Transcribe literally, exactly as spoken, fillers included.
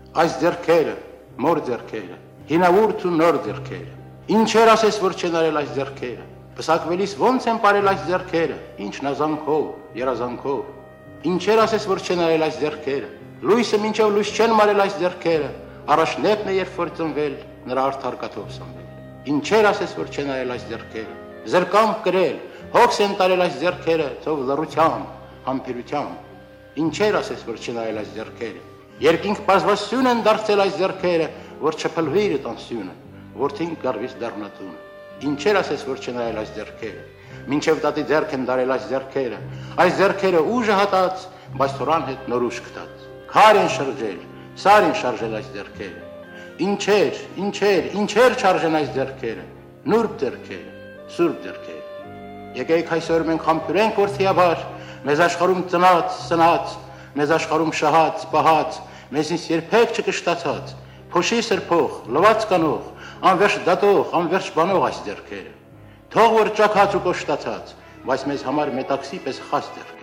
այս ձեռքերը, մոր ձեռքերը, հինավուրց ու նոր ձեռքերը, ինչեր ասես, որ չեն արել այս ձեռքերը, պսակվելիս ոնց են պարել այս ձեռքերը, ինչ նազանքով, երազանքով, ինչեր ասես, որ չեն արել այս ձեռքերը, լույսը մինչև լույս չեն մարել այս ձեռքերը, առաջնեկն է երբ որ ծնվել, նրա արդար կաթով սնվել, ինչեր ասես, որ չեն արել այս ձեռքերը, զրկամ կրել, հոգս են տարել այս ձեռքերը, թող լռությամբ, համբերությամբ, ինչեր ասես, որ չեն արել այս ձեռքերը, երկինք բազմասյուն են դարձել այս ձեռքերը, որ չփլվի իր տանսյունը, որդին գարվից դառնատունը, ինչեր ասես, որ չեն արել այս ձեռքերը, մինչև տատի ձեռք են դարել այս ձեռքերը, այս ձեռքերը ուժը հատած, բայց թորան հետ նոր ուժ գտած, քար են շրջել, սար են շարժել այս ձեռքերը, ինչեր, ինչեր, ինչեր չարժեն այս ձեռքերը, նուրբ ձեռքերը, սուրբ ձեռքերը, եկեք այսօր մենք համբուրենք որդիաբար, մեզ աշխարհում ծնած, սնած, մեզ աշխարհում շահած, պահած, մեզնից երբեք չկշտացած, փոշի սրբող, լվաց կանող, անվերջ դատող, անվերջ բանող այս ձեռքերը, թող որ ճաքած ու կոշտացած, բայց մեզ համար մետաքսի պես խաս ձեռք